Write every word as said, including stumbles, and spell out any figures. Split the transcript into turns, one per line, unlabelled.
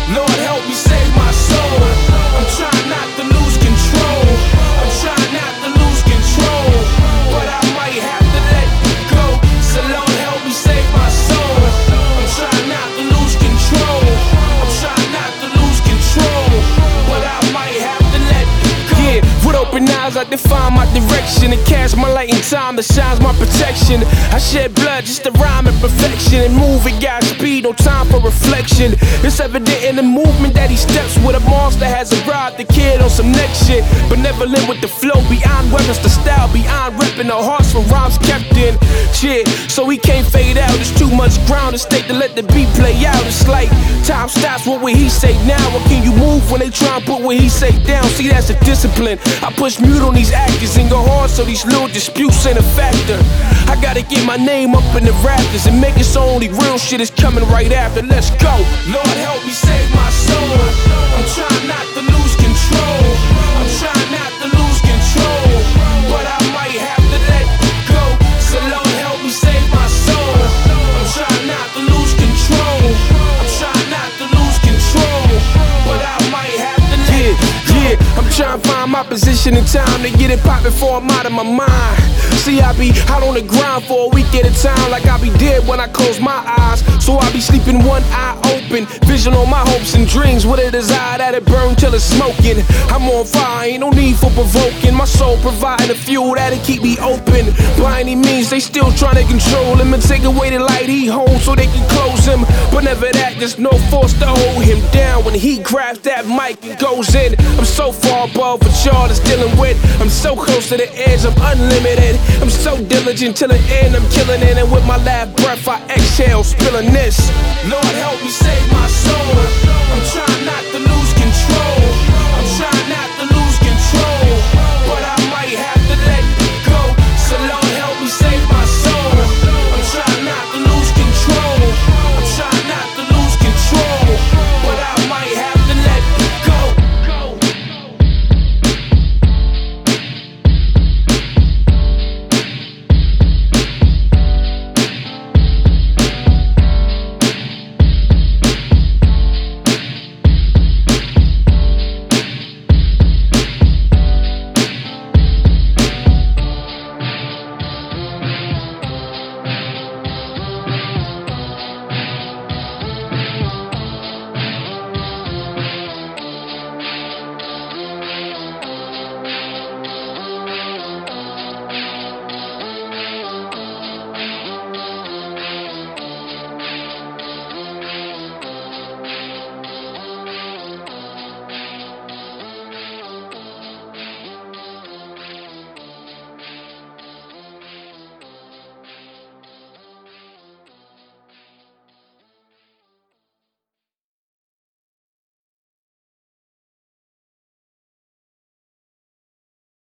Lord help me save my soul. I'm trying not to lose control. I'm trying not to lose control, but I might have to let go. So Lord help me save my soul. I'm trying not to lose control. I'm trying not to lose control, but I might have to let go. Yeah, with open eyes I define my direction and cast my light in time that shines my protection. I shed blood just to rhyme in perfection and move at God's speed, no time for reflection. It's evident in the movement that he steps with a monster has arrived. The kid on some next shit, but never live with the flow. Beyond weapons, the style, beyond repping the hearts for rhymes kept in. Shit, so he can't fade out. There's too much ground at stake to let the beat play out. It's like time stops. What will he say now? What can you move when they try and put what he say down? See, that's a discipline. I push mute on these actors and go hard so these little disputes ain't a factor. I gotta get my name up in the rafters and make it so only real shit is coming right after. Let's go. Lord help me save my soul. I'm trying not to lose control. I'm trying not to lose control, but I might have to let go. So Lord help me save my soul. I'm trying not to lose control. I'm trying not to lose control, but I might have to let go. Yeah, yeah, I'm trying to find my position in time to get it poppin' before I'm out of my mind. See, I be out on the ground for a week at a time, like I be dead when I close my eyes. So I be sleeping one eye open, vision on my hopes and dreams with a desire that it burn till it's smoking. I'm on fire, ain't no need for provoking. My soul providing the fuel that'll keep me open. By any means, they still trying to control him and take away the light he holds so they can close him. But never that, there's no force to hold him down when he grabs that mic and goes in. I'm so far above what y'all is dealing with. I'm so close to the edge, I'm unlimited. I'm so diligent till the end, I'm killing it. And with my last breath I exhale, spilling this. Lord help me save my soul.